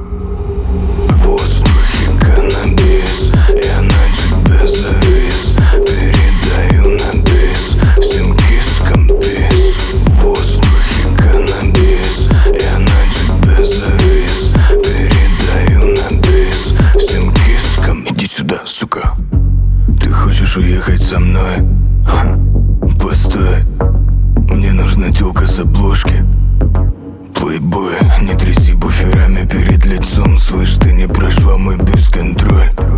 В воздухе каннабис, я на тебя завис. Передаю на бис, всем кискам пис. В воздухе каннабис, я на тебя завис. Передаю на бис, всем кискам. Иди сюда, сука. Ты хочешь уехать со мной? Ха, постой. Мне нужна тёлка с обложки. Плейбой, не тряси буферами перед лицом. Слышь, ты не прошла мой бюст-контроль.